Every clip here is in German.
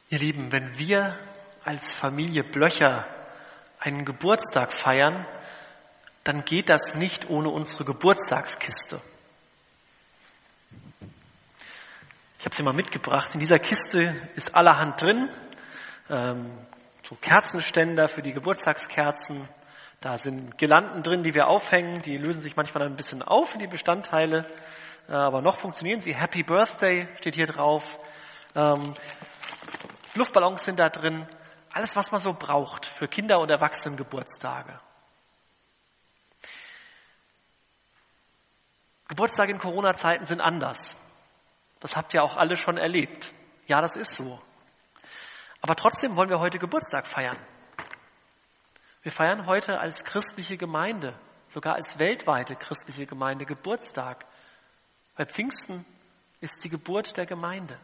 Ihr Lieben, wenn wir als Familie Blöcher einen Geburtstag feiern, dann geht das nicht ohne unsere Geburtstagskiste. Ich habe sie mal mitgebracht. In dieser Kiste ist allerhand drin. So Kerzenständer für die Geburtstagskerzen. Da sind Girlanden drin, die wir aufhängen. Die lösen sich manchmal ein bisschen auf in die Bestandteile. Aber noch funktionieren sie. Happy Birthday steht hier drauf. Luftballons sind da drin. Alles, was man so braucht für Kinder- und Erwachsenengeburtstage. Geburtstage in Corona-Zeiten sind anders. Das habt ihr auch alle schon erlebt. Ja, das ist so. Aber trotzdem wollen wir heute Geburtstag feiern. Wir feiern heute als christliche Gemeinde, sogar als weltweite christliche Gemeinde Geburtstag. Weil Pfingsten ist die Geburt der Gemeinde.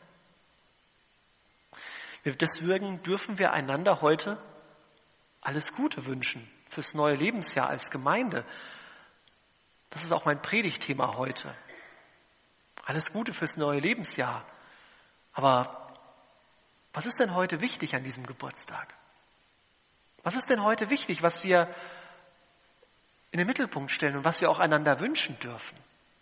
Deswegen dürfen wir einander heute alles Gute wünschen fürs neue Lebensjahr als Gemeinde. Das ist auch mein Predigtthema heute. Alles Gute fürs neue Lebensjahr. Aber was ist denn heute wichtig an diesem Geburtstag? Was ist denn heute wichtig, was wir in den Mittelpunkt stellen und was wir auch einander wünschen dürfen?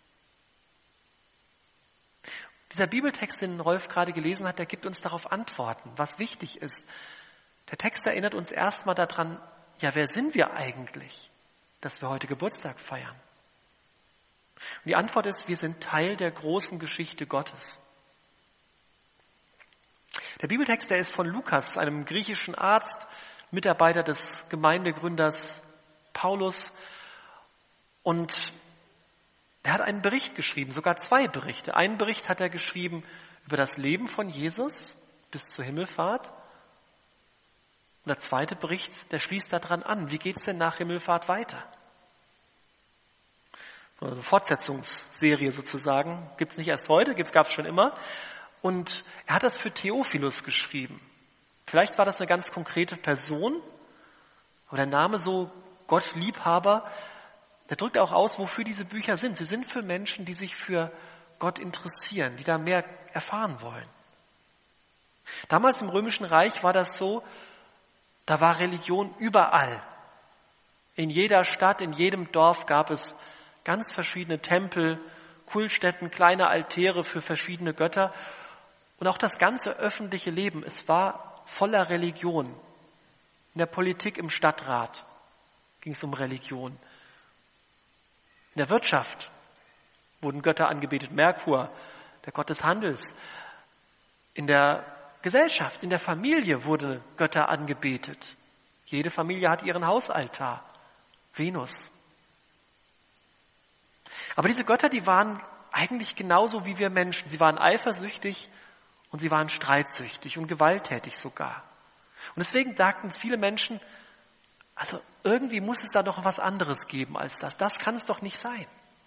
Dieser Bibeltext, den Rolf gerade gelesen hat, der gibt uns darauf Antworten, was wichtig ist. Der Text erinnert uns erstmal daran, ja, wer sind wir eigentlich, dass wir heute Geburtstag feiern? Und die Antwort ist, wir sind Teil der großen Geschichte Gottes. Der Bibeltext, der ist von Lukas, einem griechischen Arzt, Mitarbeiter des Gemeindegründers Paulus. Und er hat einen Bericht geschrieben, sogar 2 Berichte. Einen Bericht hat er geschrieben über das Leben von Jesus bis zur Himmelfahrt. Und der zweite Bericht, der schließt daran an. Wie geht's denn nach Himmelfahrt weiter? So eine Fortsetzungsserie sozusagen. Gibt's nicht erst heute, gab's schon immer. Und er hat das für Theophilus geschrieben. Vielleicht war das eine ganz konkrete Person, aber der Name so Gottliebhaber, der drückt auch aus, wofür diese Bücher sind. Sie sind für Menschen, die sich für Gott interessieren, die da mehr erfahren wollen. Damals im Römischen Reich war das so, da war Religion überall. In jeder Stadt, in jedem Dorf gab es ganz verschiedene Tempel, Kultstätten, kleine Altäre für verschiedene Götter. Und auch das ganze öffentliche Leben, es war voller Religion. In der Politik, im Stadtrat ging es um Religion. In der Wirtschaft wurden Götter angebetet, Merkur, der Gott des Handels. In der Gesellschaft, in der Familie wurde Götter angebetet. Jede Familie hat ihren Hausaltar, Venus. Aber diese Götter, die waren eigentlich genauso wie wir Menschen. Sie waren eifersüchtig und sie waren streitsüchtig und gewalttätig sogar. Und deswegen sagten viele Menschen, also irgendwie muss es da noch was anderes geben als das. Das kann es doch nicht sein.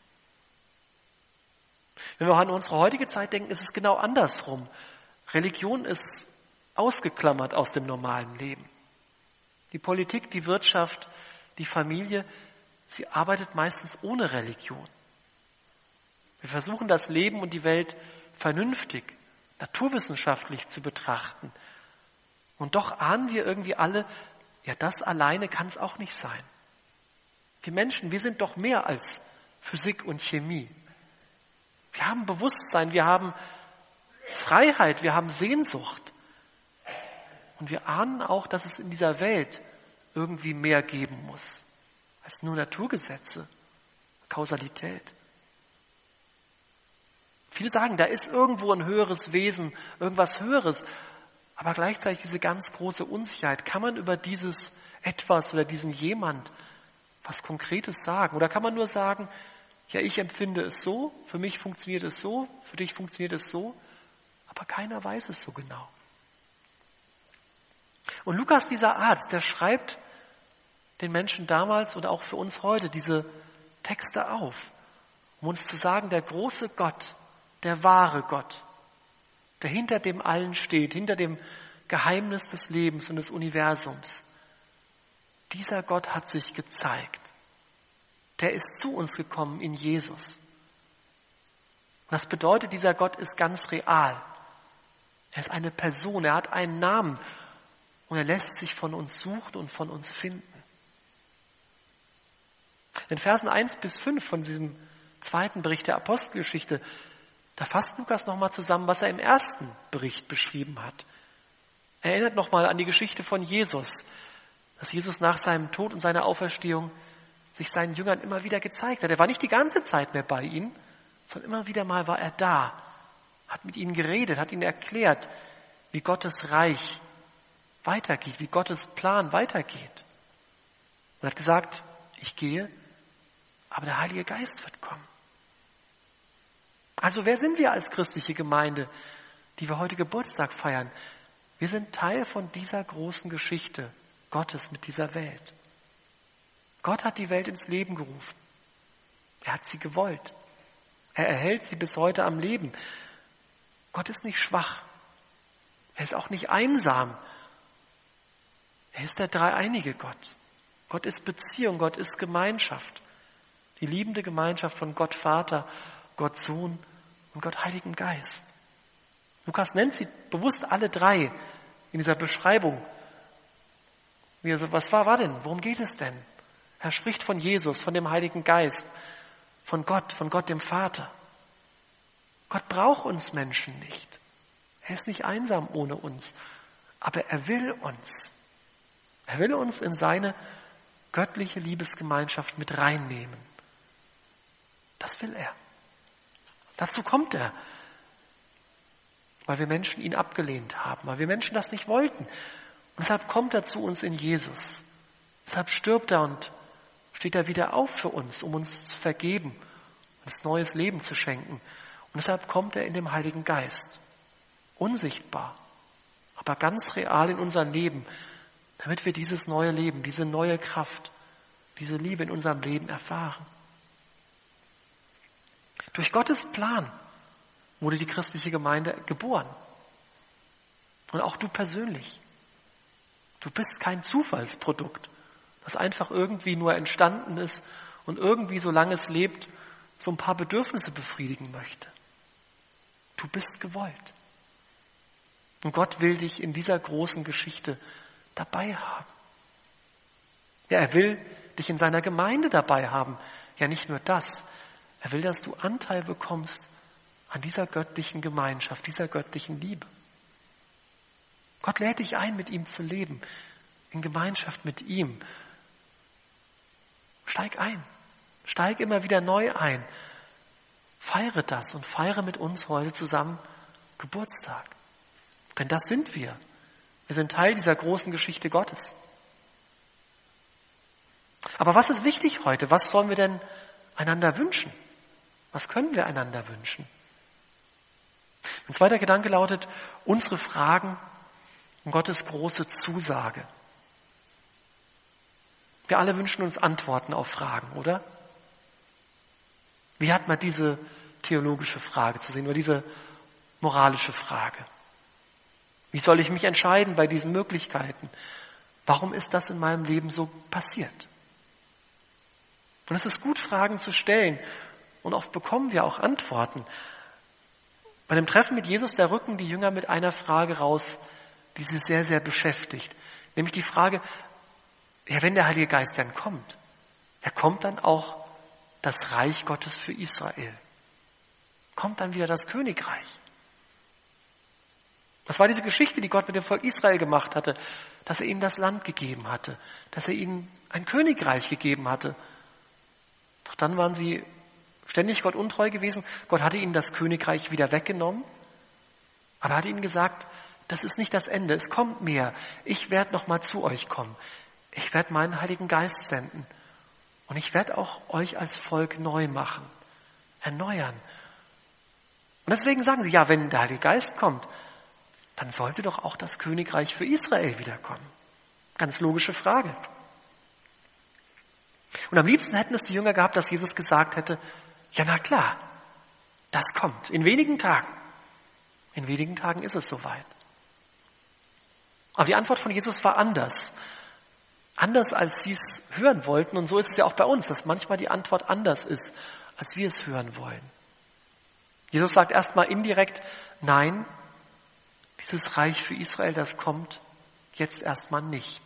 Wenn wir an unsere heutige Zeit denken, ist es genau andersrum. Religion ist ausgeklammert aus dem normalen Leben. Die Politik, die Wirtschaft, die Familie, sie arbeitet meistens ohne Religion. Wir versuchen das Leben und die Welt vernünftig, naturwissenschaftlich zu betrachten. Und doch ahnen wir irgendwie alle, ja, das alleine kann es auch nicht sein. Wir Menschen, wir sind doch mehr als Physik und Chemie. Wir haben Bewusstsein, wir haben Freiheit, wir haben Sehnsucht. Und wir ahnen auch, dass es in dieser Welt irgendwie mehr geben muss als nur Naturgesetze, Kausalität. Viele sagen, da ist irgendwo ein höheres Wesen, irgendwas Höheres. Aber gleichzeitig diese ganz große Unsicherheit. Kann man über dieses Etwas oder diesen jemand was Konkretes sagen? Oder kann man nur sagen, ja, ich empfinde es so, für mich funktioniert es so, für dich funktioniert es so, aber keiner weiß es so genau. Und Lukas, dieser Arzt, der schreibt den Menschen damals und auch für uns heute diese Texte auf, um uns zu sagen, der große Gott, der wahre Gott, der hinter dem Allen steht, hinter dem Geheimnis des Lebens und des Universums. Dieser Gott hat sich gezeigt. Der ist zu uns gekommen in Jesus. Und das bedeutet, dieser Gott ist ganz real. Er ist eine Person, er hat einen Namen und er lässt sich von uns suchen und von uns finden. In Versen 1-5 von diesem zweiten Bericht der Apostelgeschichte, da fasst Lukas nochmal zusammen, was er im ersten Bericht beschrieben hat. Er erinnert nochmal an die Geschichte von Jesus, dass Jesus nach seinem Tod und seiner Auferstehung sich seinen Jüngern immer wieder gezeigt hat. Er war nicht die ganze Zeit mehr bei ihnen, sondern immer wieder mal war er da, hat mit ihnen geredet, hat ihnen erklärt, wie Gottes Reich weitergeht, wie Gottes Plan weitergeht. Und hat gesagt, ich gehe, aber der Heilige Geist wird kommen. Also wer sind wir als christliche Gemeinde, die wir heute Geburtstag feiern? Wir sind Teil von dieser großen Geschichte Gottes mit dieser Welt. Gott hat die Welt ins Leben gerufen. Er hat sie gewollt. Er erhält sie bis heute am Leben. Gott ist nicht schwach. Er ist auch nicht einsam. Er ist der dreieinige Gott. Gott ist Beziehung, Gott ist Gemeinschaft. Die liebende Gemeinschaft von Gott Vater, Gott Sohn und Gott Heiligen Geist. Lukas nennt sie bewusst alle drei in dieser Beschreibung. Was war denn? Worum geht es denn? Er spricht von Jesus, von dem Heiligen Geist, von Gott dem Vater. Gott braucht uns Menschen nicht. Er ist nicht einsam ohne uns, aber er will uns. Er will uns in seine göttliche Liebesgemeinschaft mit reinnehmen. Das will er. Dazu kommt er, weil wir Menschen ihn abgelehnt haben, weil wir Menschen das nicht wollten. Und deshalb kommt er zu uns in Jesus. Deshalb stirbt er und steht er wieder auf für uns, um uns zu vergeben, uns neues Leben zu schenken. Und deshalb kommt er in dem Heiligen Geist. Unsichtbar, aber ganz real in unser Leben, damit wir dieses neue Leben, diese neue Kraft, diese Liebe in unserem Leben erfahren. Durch Gottes Plan wurde die christliche Gemeinde geboren. Und auch du persönlich. Du bist kein Zufallsprodukt, das einfach irgendwie nur entstanden ist und irgendwie, solange es lebt, so ein paar Bedürfnisse befriedigen möchte. Du bist gewollt. Und Gott will dich in dieser großen Geschichte dabei haben. Ja, er will dich in seiner Gemeinde dabei haben. Ja, nicht nur das. Er will, dass du Anteil bekommst an dieser göttlichen Gemeinschaft, dieser göttlichen Liebe. Gott lädt dich ein, mit ihm zu leben, in Gemeinschaft mit ihm. Steig ein. Steig immer wieder neu ein. Feiere das und feiere mit uns heute zusammen Geburtstag. Denn das sind wir. Wir sind Teil dieser großen Geschichte Gottes. Aber was ist wichtig heute? Was sollen wir denn einander wünschen? Was können wir einander wünschen? Mein zweiter Gedanke lautet, unsere Fragen und Gottes große Zusage. Wir alle wünschen uns Antworten auf Fragen, oder? Wie hat man diese theologische Frage zu sehen oder diese moralische Frage? Wie soll ich mich entscheiden bei diesen Möglichkeiten? Warum ist das in meinem Leben so passiert? Und es ist gut, Fragen zu stellen. Und oft bekommen wir auch Antworten. Bei dem Treffen mit Jesus, da rücken die Jünger mit einer Frage raus, die sie sehr, sehr beschäftigt. Nämlich die Frage, ja, wenn der Heilige Geist dann kommt, ja, kommt dann auch das Reich Gottes für Israel? Kommt dann wieder das Königreich? Das war diese Geschichte, die Gott mit dem Volk Israel gemacht hatte, dass er ihnen das Land gegeben hatte, dass er ihnen ein Königreich gegeben hatte. Doch dann waren sie ständig Gott untreu gewesen. Gott hatte ihnen das Königreich wieder weggenommen, aber hat ihnen gesagt, das ist nicht das Ende, es kommt mehr. Ich werde noch mal zu euch kommen. Ich werde meinen Heiligen Geist senden und ich werde auch euch als Volk neu machen, erneuern. Und deswegen sagen sie, ja, wenn der Heilige Geist kommt, dann sollte doch auch das Königreich für Israel wiederkommen. Ganz logische Frage. Und am liebsten hätten es die Jünger gehabt, dass Jesus gesagt hätte, ja, na klar, das kommt in wenigen Tagen. In wenigen Tagen ist es soweit. Aber die Antwort von Jesus war anders. Anders, als sie es hören wollten. Und so ist es ja auch bei uns, dass manchmal die Antwort anders ist, als wir es hören wollen. Jesus sagt erstmal indirekt, nein, Dieses Reich für Israel, das kommt jetzt erstmal nicht.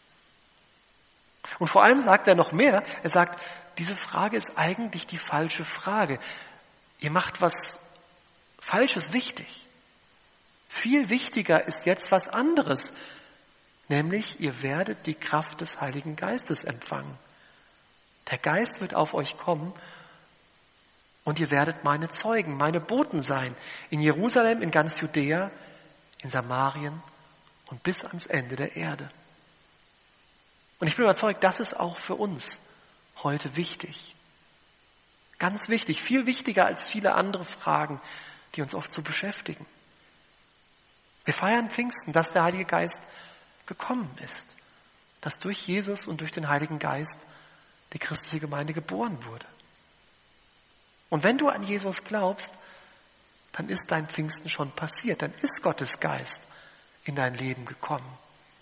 Und vor allem sagt er noch mehr. Er sagt, diese Frage ist eigentlich die falsche Frage. Ihr macht was Falsches wichtig. Viel wichtiger ist jetzt was anderes. Nämlich, ihr werdet die Kraft des Heiligen Geistes empfangen. Der Geist wird auf euch kommen und ihr werdet meine Zeugen, meine Boten sein. In Jerusalem, in ganz Judäa, in Samarien und bis ans Ende der Erde. Und ich bin überzeugt, das ist auch für uns heute wichtig. Ganz wichtig, viel wichtiger als viele andere Fragen, die uns oft so beschäftigen. Wir feiern Pfingsten, dass der Heilige Geist gekommen ist, dass durch Jesus und durch den Heiligen Geist die christliche Gemeinde geboren wurde. Und wenn du an Jesus glaubst, dann ist dein Pfingsten schon passiert, dann ist Gottes Geist in dein Leben gekommen.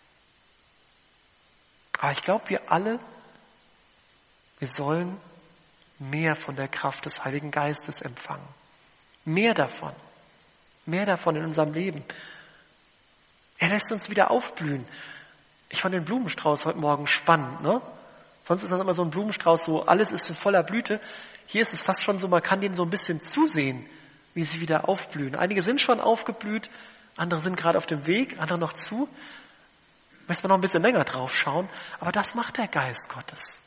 Aber ich glaube, wir alle, wir sollen mehr von der Kraft des Heiligen Geistes empfangen. Mehr davon in unserem Leben. Er lässt uns wieder aufblühen. Ich fand den Blumenstrauß heute Morgen spannend, ne? Sonst ist das immer so ein Blumenstrauß, so alles ist in voller Blüte. Hier ist es fast schon so, man kann denen so ein bisschen zusehen, wie sie wieder aufblühen. Einige sind schon aufgeblüht, andere sind gerade auf dem Weg, andere noch zu. Müssen wir noch ein bisschen länger drauf schauen, aber das macht der Geist Gottes.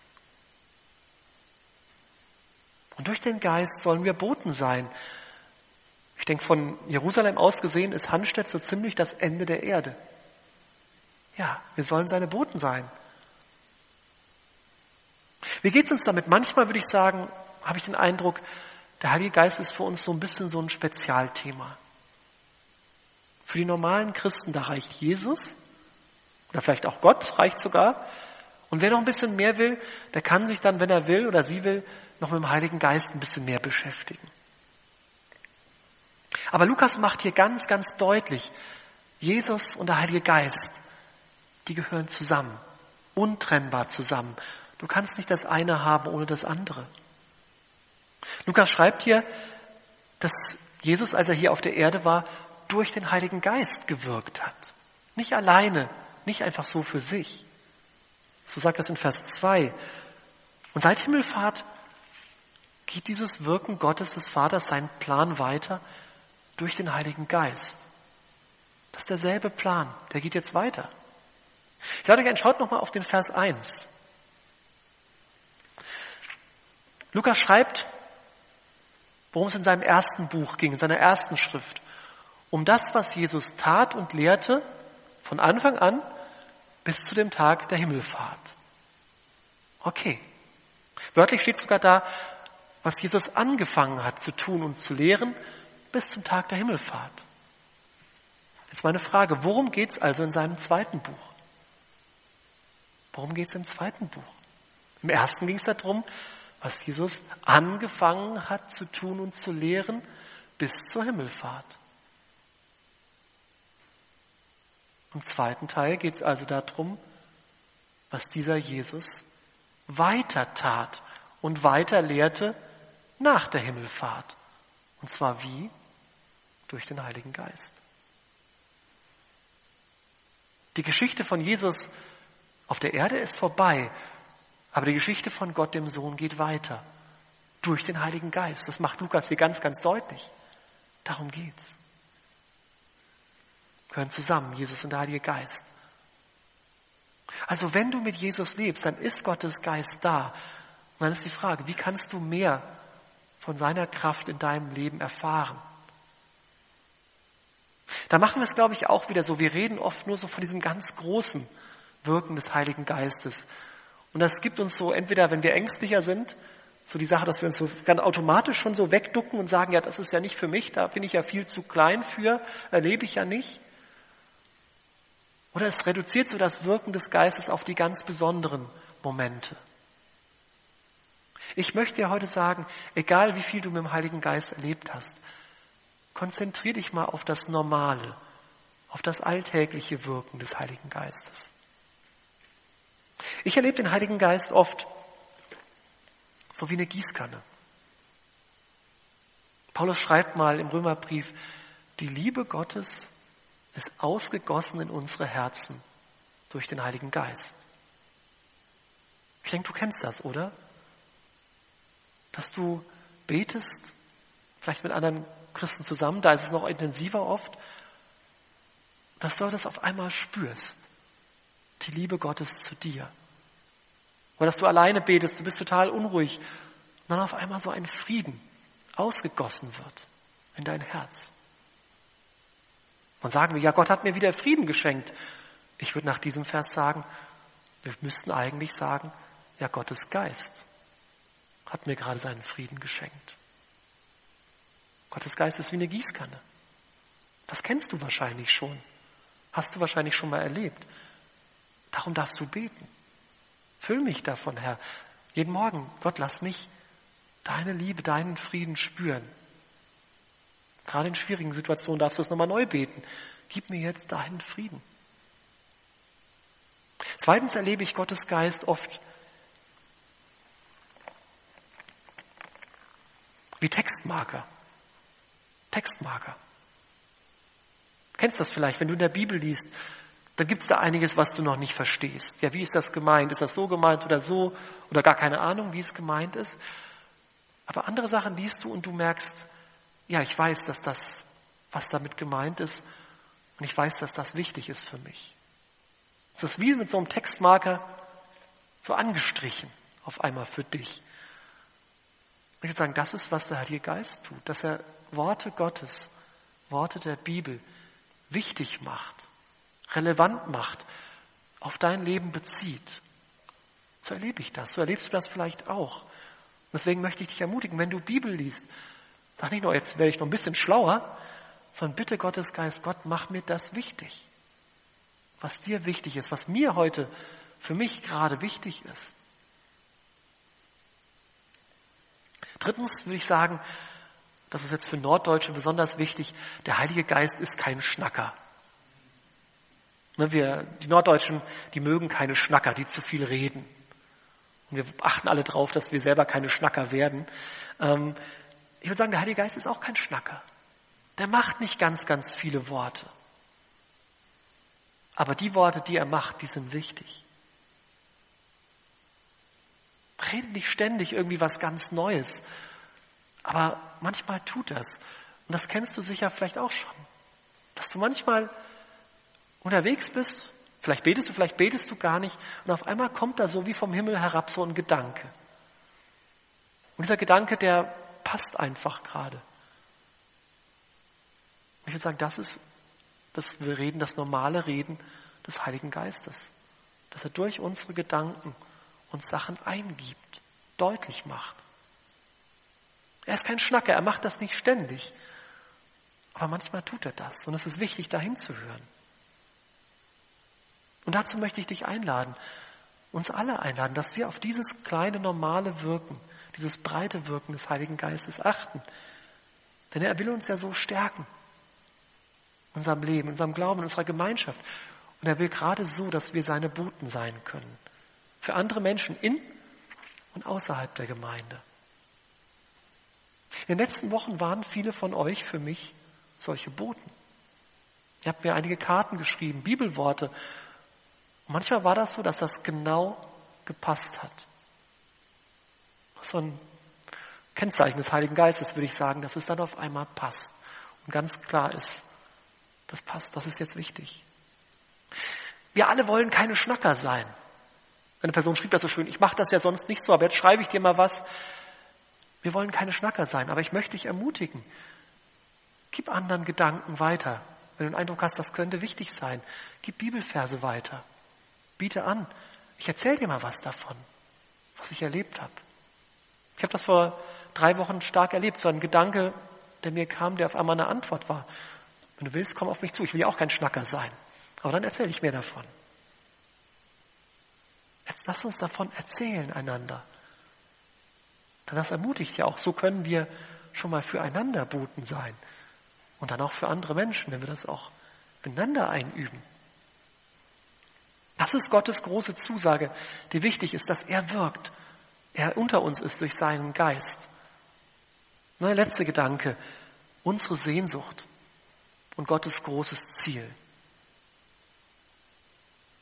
Und durch den Geist sollen wir Boten sein. Ich denke, von Jerusalem aus gesehen ist Hanstedt so ziemlich das Ende der Erde. Ja, wir sollen seine Boten sein. Wie geht's uns damit? Manchmal würde ich sagen, habe ich den Eindruck, der Heilige Geist ist für uns so ein bisschen so ein Spezialthema. Für die normalen Christen, da reicht Jesus, oder vielleicht auch Gott reicht sogar. Und wer noch ein bisschen mehr will, der kann sich dann, wenn er will oder sie will, noch mit dem Heiligen Geist ein bisschen mehr beschäftigen. Aber Lukas macht hier ganz, ganz deutlich, Jesus und der Heilige Geist, die gehören zusammen, untrennbar zusammen. Du kannst nicht das eine haben ohne das andere. Lukas schreibt hier, dass Jesus, als er hier auf der Erde war, durch den Heiligen Geist gewirkt hat. Nicht alleine, nicht einfach so für sich. So sagt es in Vers 2. Und seit Himmelfahrt geht dieses Wirken Gottes, des Vaters, seinen Plan weiter durch den Heiligen Geist. Das ist derselbe Plan, der geht jetzt weiter. Ich lade euch ein, schaut nochmal auf den Vers 1. Lukas schreibt, worum es in seinem ersten Buch ging, in seiner ersten Schrift. Um das, was Jesus tat und lehrte, von Anfang an bis zu dem Tag der Himmelfahrt. Okay. Wörtlich steht sogar da, was Jesus angefangen hat zu tun und zu lehren, bis zum Tag der Himmelfahrt. Jetzt meine Frage, worum geht es also in seinem zweiten Buch? Worum geht es im zweiten Buch? Im ersten ging es darum, was Jesus angefangen hat zu tun und zu lehren bis zur Himmelfahrt. Im zweiten Teil geht es also darum, was dieser Jesus weiter tat und weiter lehrte nach der Himmelfahrt. Und zwar wie? Durch den Heiligen Geist. Die Geschichte von Jesus auf der Erde ist vorbei, aber die Geschichte von Gott, dem Sohn, geht weiter. Durch den Heiligen Geist. Das macht Lukas hier ganz, ganz deutlich. Darum geht's. Gehören zusammen, Jesus und der Heilige Geist. Also wenn du mit Jesus lebst, dann ist Gottes Geist da. Und dann ist die Frage, wie kannst du mehr von seiner Kraft in deinem Leben erfahren? Da machen wir es, glaube ich, auch wieder so. Wir reden oft nur so von diesem ganz großen Wirken des Heiligen Geistes. Und das gibt uns so, entweder wenn wir ängstlicher sind, so die Sache, dass wir uns so ganz automatisch schon so wegducken und sagen, ja, das ist ja nicht für mich, da bin ich ja viel zu klein für, erlebe ich ja nicht. Oder es reduziert so das Wirken des Geistes auf die ganz besonderen Momente. Ich möchte dir heute sagen, egal wie viel du mit dem Heiligen Geist erlebt hast, konzentriere dich mal auf das Normale, auf das alltägliche Wirken des Heiligen Geistes. Ich erlebe den Heiligen Geist oft so wie eine Gießkanne. Paulus schreibt mal im Römerbrief, die Liebe Gottes ist ausgegossen in unsere Herzen durch den Heiligen Geist. Ich denke, du kennst das, oder? Dass du betest, vielleicht mit anderen Christen zusammen, da ist es noch intensiver oft, dass du das auf einmal spürst, die Liebe Gottes zu dir. Oder dass du alleine betest, du bist total unruhig und dann auf einmal so ein Frieden ausgegossen wird in dein Herz. Und sagen wir, ja, Gott hat mir wieder Frieden geschenkt. Ich würde nach diesem Vers sagen, wir müssten eigentlich sagen, ja, Gottes Geist hat mir gerade seinen Frieden geschenkt. Gottes Geist ist wie eine Gießkanne. Das kennst du wahrscheinlich schon. Hast du wahrscheinlich schon mal erlebt. Darum darfst du beten. Füll mich davon, Herr. Jeden Morgen, Gott, lass mich deine Liebe, deinen Frieden spüren. Gerade in schwierigen Situationen darfst du es nochmal neu beten. Gib mir jetzt deinen Frieden. Zweitens erlebe ich Gottes Geist oft wie Textmarker. Textmarker. Du kennst das vielleicht, wenn du in der Bibel liest, dann gibt es da einiges, was du noch nicht verstehst. Ja, wie ist das gemeint? Ist das so gemeint oder so? Oder gar keine Ahnung, wie es gemeint ist. Aber andere Sachen liest du und du merkst, ja, ich weiß, dass das, was damit gemeint ist, und ich weiß, dass das wichtig ist für mich. Es ist wie mit so einem Textmarker so angestrichen auf einmal für dich. Und ich würde sagen, das ist, was der Heilige Geist tut, dass er Worte Gottes, Worte der Bibel wichtig macht, relevant macht, auf dein Leben bezieht. So erlebe ich das, so erlebst du das vielleicht auch. Und deswegen möchte ich dich ermutigen, wenn du Bibel liest, sag nicht nur, jetzt werde ich noch ein bisschen schlauer, sondern bitte Gottes Geist, Gott, mach mir das wichtig. Was dir wichtig ist, was mir heute für mich gerade wichtig ist. Drittens würde ich sagen, das ist jetzt für Norddeutsche besonders wichtig, der Heilige Geist ist kein Schnacker. Die Norddeutschen, die mögen keine Schnacker, die zu viel reden. Und wir achten alle drauf, dass wir selber keine Schnacker werden. Ich würde sagen, der Heilige Geist ist auch kein Schnacker. Der macht nicht ganz, ganz viele Worte. Aber die Worte, die er macht, die sind wichtig. Redet nicht ständig irgendwie was ganz Neues. Aber manchmal tut das. Und das kennst du sicher vielleicht auch schon. Dass du manchmal unterwegs bist, vielleicht betest du gar nicht. Und auf einmal kommt da so wie vom Himmel herab so ein Gedanke. Und dieser Gedanke, der passt einfach gerade. Ich würde sagen, das ist das normale Reden des Heiligen Geistes. Dass er durch unsere Gedanken uns Sachen eingibt, deutlich macht. Er ist kein Schnacker, er macht das nicht ständig. Aber manchmal tut er das und es ist wichtig, da hinzuhören. Und dazu möchte ich dich einladen, uns alle einladen, dass wir auf dieses kleine, normale Wirken, dieses breite Wirken des Heiligen Geistes achten. Denn er will uns ja so stärken. In unserem Leben, in unserem Glauben, in unserer Gemeinschaft. Und er will gerade so, dass wir seine Boten sein können. Für andere Menschen in und außerhalb der Gemeinde. In den letzten Wochen waren viele von euch für mich solche Boten. Ihr habt mir einige Karten geschrieben, Bibelworte. Und manchmal war das so, dass das genau gepasst hat. So ein Kennzeichen des Heiligen Geistes, würde ich sagen, dass es dann auf einmal passt. Und ganz klar ist, das passt, das ist jetzt wichtig. Wir alle wollen keine Schnacker sein. Eine Person schrieb das so schön, ich mache das ja sonst nicht so, aber jetzt schreibe ich dir mal was. Wir wollen keine Schnacker sein, aber ich möchte dich ermutigen. Gib anderen Gedanken weiter. Wenn du den Eindruck hast, das könnte wichtig sein, gib Bibelverse weiter. Biete an. Ich erzähle dir mal was davon, was ich erlebt habe. Ich habe das vor 3 Wochen stark erlebt, so ein Gedanke, der mir kam, der auf einmal eine Antwort war. Wenn du willst, komm auf mich zu. Ich will ja auch kein Schnacker sein. Aber dann erzähle ich mir davon. Jetzt lass uns davon erzählen einander. Denn das ermutigt ja auch. So können wir schon mal füreinander Boten sein. Und dann auch für andere Menschen, wenn wir das auch miteinander einüben. Das ist Gottes große Zusage, die wichtig ist, dass er wirkt. Er unter uns ist durch seinen Geist. Der letzte Gedanke. Unsere Sehnsucht und Gottes großes Ziel.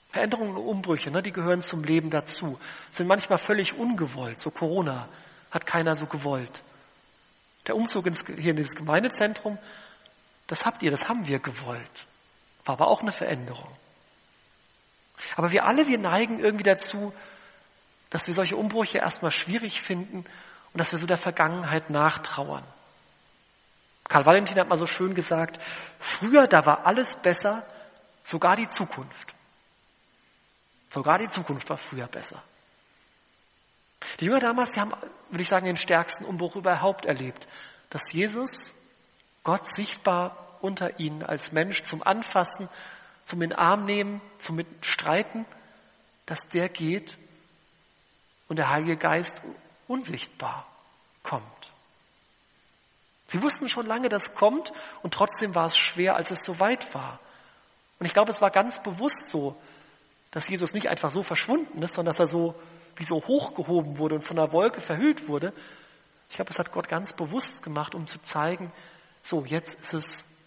Veränderungen und Umbrüche, die gehören zum Leben dazu. Sind manchmal völlig ungewollt. So Corona hat keiner so gewollt. Der Umzug hier in dieses Gemeindezentrum, das haben wir gewollt. War aber auch eine Veränderung. Aber wir neigen irgendwie dazu, dass wir solche Umbrüche erstmal schwierig finden und dass wir so der Vergangenheit nachtrauern. Karl Valentin hat mal so schön gesagt, früher, da war alles besser, sogar die Zukunft. Sogar die Zukunft war früher besser. Die Jünger damals, die haben, würde ich sagen, den stärksten Umbruch überhaupt erlebt. Dass Jesus, Gott sichtbar unter ihnen als Mensch zum Anfassen, zum in den Arm nehmen, zum Mitstreiten, dass der geht und der Heilige Geist unsichtbar kommt. Sie wussten schon lange, dass es kommt und trotzdem war es schwer, als es so weit war. Und ich glaube, es war ganz bewusst so, dass Jesus nicht einfach so verschwunden ist, sondern dass er so wie so hochgehoben wurde und von einer Wolke verhüllt wurde. Ich glaube, das hat Gott ganz bewusst gemacht, um zu zeigen, so, jetzt ist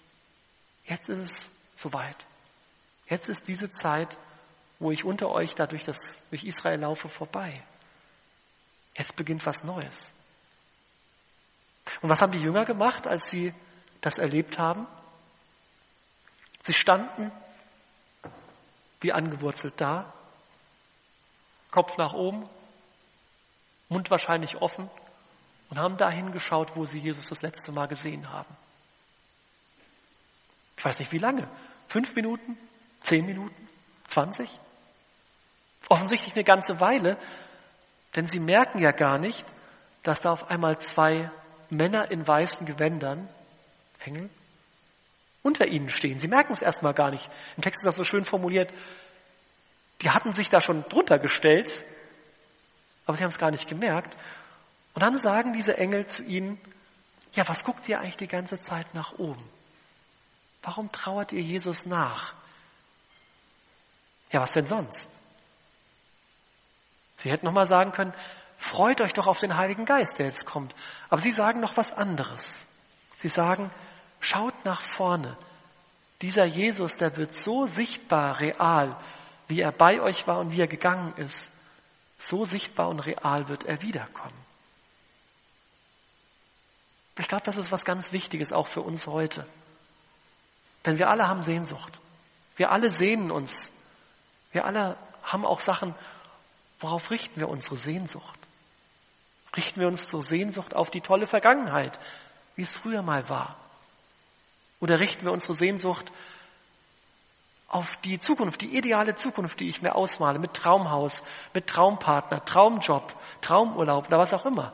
es soweit. Jetzt ist diese Zeit, wo ich unter euch da durch Israel laufe, vorbei. Jetzt beginnt was Neues. Und was haben die Jünger gemacht, als sie das erlebt haben? Sie standen wie angewurzelt da, Kopf nach oben, Mund wahrscheinlich offen und haben dahin geschaut, wo sie Jesus das letzte Mal gesehen haben. Ich weiß nicht wie lange, 5 Minuten, 10 Minuten, 20? Offensichtlich eine ganze Weile, denn sie merken ja gar nicht, dass da auf einmal 2 Männer in weißen Gewändern, Engel, unter ihnen stehen. Sie merken es erstmal gar nicht. Im Text ist das so schön formuliert, die hatten sich da schon drunter gestellt, aber sie haben es gar nicht gemerkt. Und dann sagen diese Engel zu ihnen, ja, was guckt ihr eigentlich die ganze Zeit nach oben? Warum trauert ihr Jesus nach? Ja, was denn sonst? Sie hätten noch mal sagen können, freut euch doch auf den Heiligen Geist, der jetzt kommt. Aber sie sagen noch was anderes. Sie sagen, schaut nach vorne. Dieser Jesus, der wird so sichtbar, real, wie er bei euch war und wie er gegangen ist. So sichtbar und real wird er wiederkommen. Ich glaube, das ist was ganz Wichtiges auch für uns heute. Denn wir alle haben Sehnsucht. Wir alle sehnen uns. Wir alle haben auch Sachen, worauf richten wir unsere Sehnsucht? Richten wir unsere Sehnsucht auf die tolle Vergangenheit, wie es früher mal war? Oder richten wir unsere Sehnsucht auf die Zukunft, die ideale Zukunft, die ich mir ausmale, mit Traumhaus, mit Traumpartner, Traumjob, Traumurlaub oder was auch immer?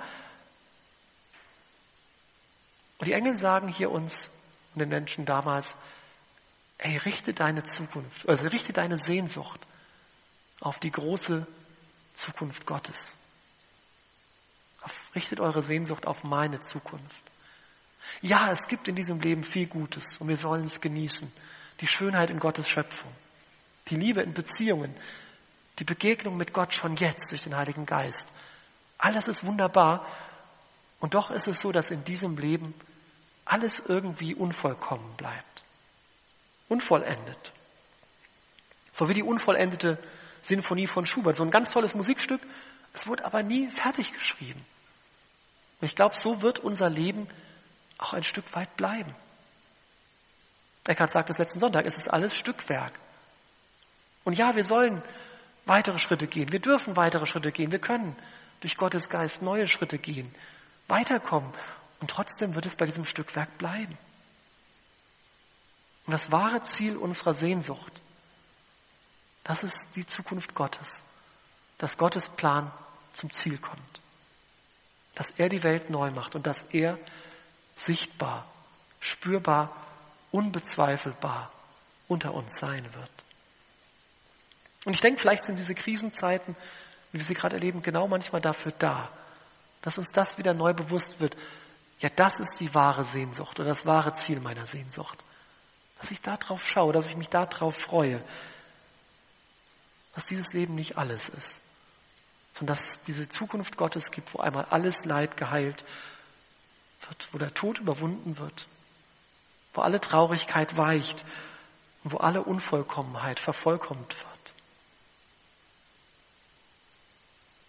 Und die Engel sagen hier uns und den Menschen damals, ey, richte deine Zukunft, also richte deine Sehnsucht auf die große Zukunft Gottes. Richtet eure Sehnsucht auf meine Zukunft. Ja, es gibt in diesem Leben viel Gutes und wir sollen es genießen. Die Schönheit in Gottes Schöpfung, die Liebe in Beziehungen, die Begegnung mit Gott schon jetzt durch den Heiligen Geist. Alles ist wunderbar und doch ist es so, dass in diesem Leben alles irgendwie unvollkommen bleibt. Unvollendet. So wie die unvollendete Sinfonie von Schubert. So ein ganz tolles Musikstück, es wurde aber nie fertig geschrieben. Und ich glaube, so wird unser Leben auch ein Stück weit bleiben. Eckhart sagt es letzten Sonntag, es ist alles Stückwerk. Und ja, wir sollen weitere Schritte gehen, wir dürfen weitere Schritte gehen, wir können durch Gottes Geist neue Schritte gehen, weiterkommen. Und trotzdem wird es bei diesem Stückwerk bleiben. Und das wahre Ziel unserer Sehnsucht, das ist die Zukunft Gottes, dass Gottes Plan zum Ziel kommt, dass er die Welt neu macht und dass er sichtbar, spürbar, unbezweifelbar unter uns sein wird. Und ich denke, vielleicht sind diese Krisenzeiten, wie wir sie gerade erleben, genau manchmal dafür da, dass uns das wieder neu bewusst wird. Ja, das ist die wahre Sehnsucht oder das wahre Ziel meiner Sehnsucht. Dass ich da drauf schaue, dass ich mich da drauf freue, dass dieses Leben nicht alles ist, sondern dass es diese Zukunft Gottes gibt, wo einmal alles Leid geheilt wird, wo der Tod überwunden wird, wo alle Traurigkeit weicht und wo alle Unvollkommenheit vervollkommt wird.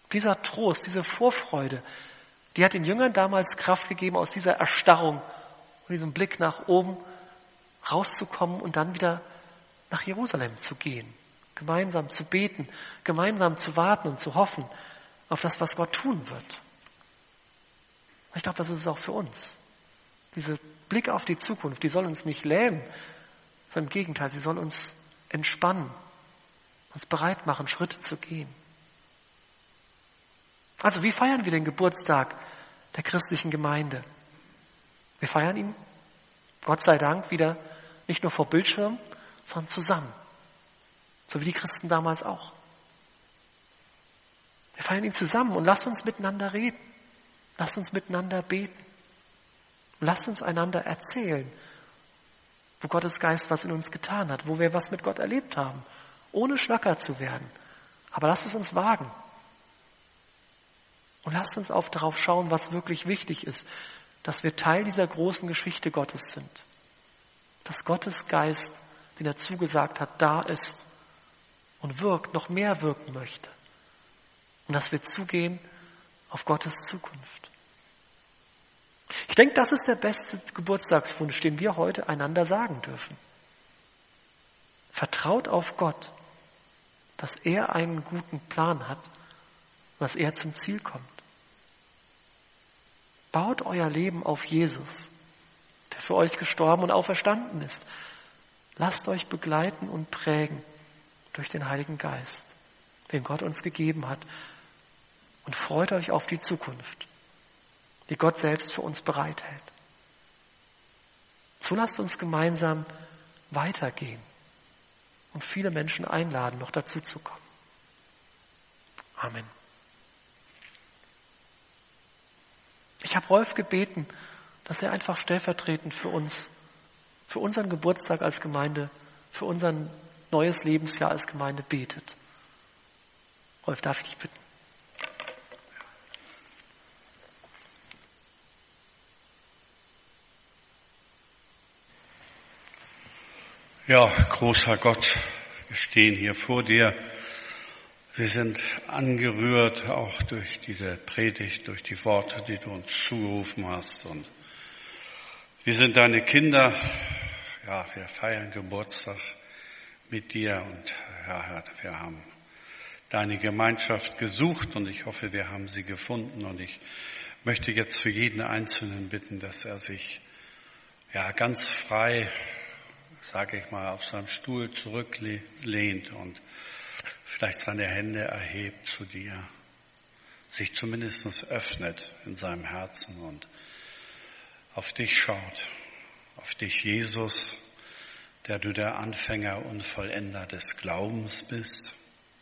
Dieser Trost, diese Vorfreude, die hat den Jüngern damals Kraft gegeben, aus dieser Erstarrung und diesem Blick nach oben rauszukommen und dann wieder nach Jerusalem zu gehen, gemeinsam zu beten, gemeinsam zu warten und zu hoffen auf das, was Gott tun wird. Ich glaube, das ist es auch für uns. Dieser Blick auf die Zukunft, die soll uns nicht lähmen, sondern im Gegenteil, sie soll uns entspannen, uns bereit machen, Schritte zu gehen. Also, wie feiern wir den Geburtstag der christlichen Gemeinde? Wir feiern ihn, Gott sei Dank, wieder nicht nur vor Bildschirm, sondern zusammen. So wie die Christen damals auch. Wir feiern ihn zusammen und lasst uns miteinander reden. Lasst uns miteinander beten. Und lasst uns einander erzählen, wo Gottes Geist was in uns getan hat, wo wir was mit Gott erlebt haben, ohne Schnacker zu werden. Aber lasst es uns wagen. Und lasst uns auch darauf schauen, was wirklich wichtig ist, dass wir Teil dieser großen Geschichte Gottes sind. Dass Gottes Geist, den er zugesagt hat, da ist und wirkt, noch mehr wirken möchte. Und dass wir zugehen auf Gottes Zukunft. Ich denke, das ist der beste Geburtstagswunsch, den wir heute einander sagen dürfen. Vertraut auf Gott, dass er einen guten Plan hat, dass er zum Ziel kommt. Baut euer Leben auf Jesus, der für euch gestorben und auferstanden ist. Lasst euch begleiten und prägen durch den Heiligen Geist, den Gott uns gegeben hat. Und freut euch auf die Zukunft, die Gott selbst für uns bereithält. So lasst uns gemeinsam weitergehen und viele Menschen einladen, noch dazu zu kommen. Amen. Ich habe Rolf gebeten, dass er einfach stellvertretend für uns, für unseren Geburtstag als Gemeinde, für unser neues Lebensjahr als Gemeinde betet. Rolf, darf ich dich bitten? Ja, großer Gott, wir stehen hier vor dir. Wir sind angerührt auch durch diese Predigt, durch die Worte, die du uns zugerufen hast. Und wir sind deine Kinder. Ja, wir feiern Geburtstag mit dir. Und ja, Herr, wir haben deine Gemeinschaft gesucht und ich hoffe, wir haben sie gefunden. Und ich möchte jetzt für jeden Einzelnen bitten, dass er sich ja ganz frei, sage ich mal, auf seinem Stuhl zurücklehnt und vielleicht seine Hände erhebt zu dir, sich zumindest öffnet in seinem Herzen und auf dich schaut, auf dich, Jesus, der du der Anfänger und Vollender des Glaubens bist.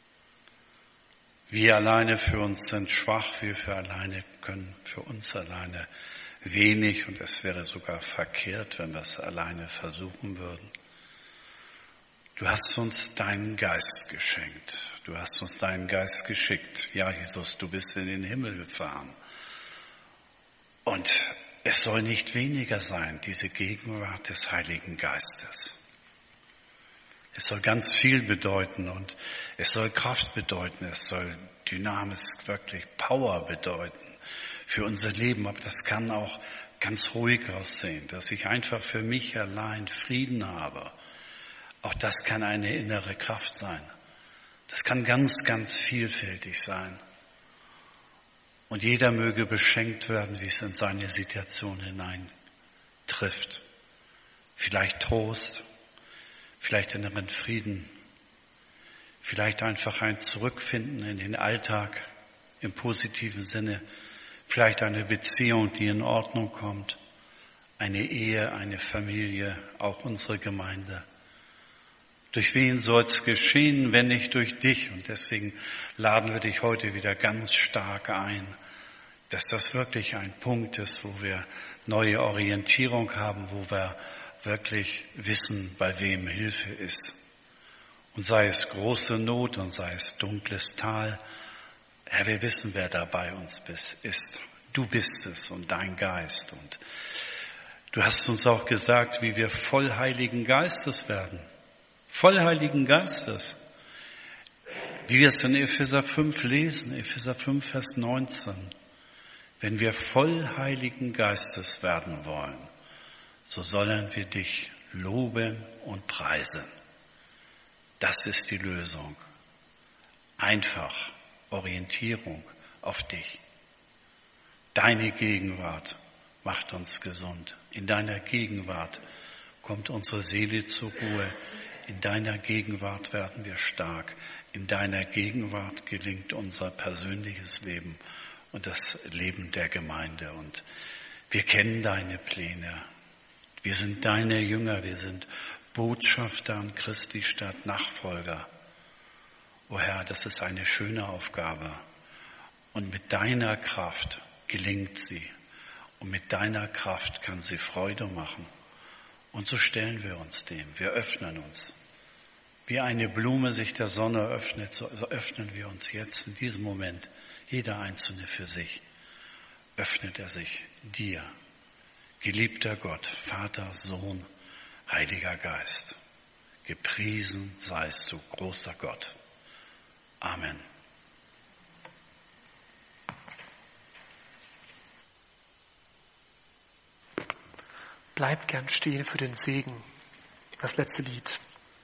Wir alleine für uns sind schwach, wir für alleine können für uns alleine wenig und es wäre sogar verkehrt, wenn wir es alleine versuchen würden. Du hast uns deinen Geist geschenkt. Du hast uns deinen Geist geschickt. Ja, Jesus, du bist in den Himmel gefahren. Und es soll nicht weniger sein, diese Gegenwart des Heiligen Geistes. Es soll ganz viel bedeuten und es soll Kraft bedeuten. Es soll Dynamis, wirklich Power bedeuten für unser Leben. Aber das kann auch ganz ruhig aussehen, dass ich einfach für mich allein Frieden habe. Auch das kann eine innere Kraft sein. Das kann ganz, ganz vielfältig sein. Und jeder möge beschenkt werden, wie es in seine Situation hinein trifft. Vielleicht Trost, vielleicht inneren Frieden, vielleicht einfach ein Zurückfinden in den Alltag im positiven Sinne, vielleicht eine Beziehung, die in Ordnung kommt, eine Ehe, eine Familie, auch unsere Gemeinde. Durch wen soll es geschehen, wenn nicht durch dich? Und deswegen laden wir dich heute wieder ganz stark ein, dass das wirklich ein Punkt ist, wo wir neue Orientierung haben, wo wir wirklich wissen, bei wem Hilfe ist. Und sei es große Not und sei es dunkles Tal, Herr, wir wissen, wer da bei uns ist. Du bist es und dein Geist. Und du hast uns auch gesagt, wie wir voll Heiligen Geistes werden. Voll Heiligen Geistes. Wie wir es in Epheser 5 lesen, Epheser 5, Vers 19. Wenn wir voll Heiligen Geistes werden wollen, so sollen wir dich loben und preisen. Das ist die Lösung. Einfach Orientierung auf dich. Deine Gegenwart macht uns gesund. In deiner Gegenwart kommt unsere Seele zur Ruhe. In deiner Gegenwart werden wir stark. In deiner Gegenwart gelingt unser persönliches Leben und das Leben der Gemeinde. Und wir kennen deine Pläne. Wir sind deine Jünger. Wir sind Botschafter an Christi Stadt, Nachfolger. O Herr, das ist eine schöne Aufgabe. Und mit deiner Kraft gelingt sie. Und mit deiner Kraft kann sie Freude machen. Und so stellen wir uns dem. Wir öffnen uns. Wie eine Blume sich der Sonne öffnet, so öffnen wir uns jetzt in diesem Moment. Jeder Einzelne für sich. Öffnet er sich dir. Geliebter Gott, Vater, Sohn, Heiliger Geist. Gepriesen seist du, großer Gott. Amen. Bleibt gern stehen für den Segen. Das letzte Lied.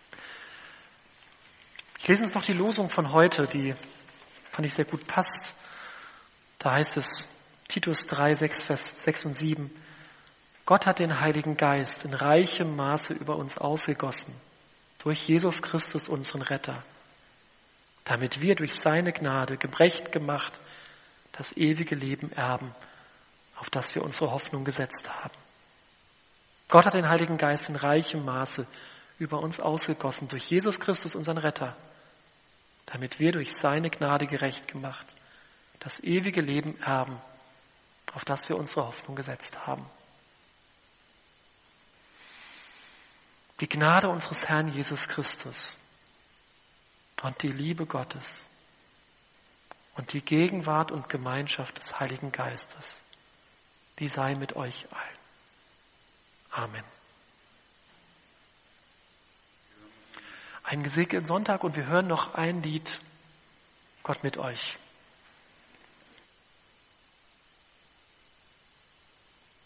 Ich lese uns noch die Losung von heute, die fand ich sehr gut passt. Da heißt es, Titus 3, 6, Vers 6 und 7. Gott hat den Heiligen Geist in reichem Maße über uns ausgegossen, durch Jesus Christus, unseren Retter, damit wir durch seine Gnade gerecht gemacht das ewige Leben erben, auf das wir unsere Hoffnung gesetzt haben. Gott hat den Heiligen Geist in reichem Maße über uns ausgegossen, durch Jesus Christus, unseren Retter, damit wir durch seine Gnade gerecht gemacht das ewige Leben erben, auf das wir unsere Hoffnung gesetzt haben. Die Gnade unseres Herrn Jesus Christus und die Liebe Gottes und die Gegenwart und Gemeinschaft des Heiligen Geistes, die sei mit euch allen. Amen. Einen gesegneten Sonntag und wir hören noch ein Lied. Gott mit euch.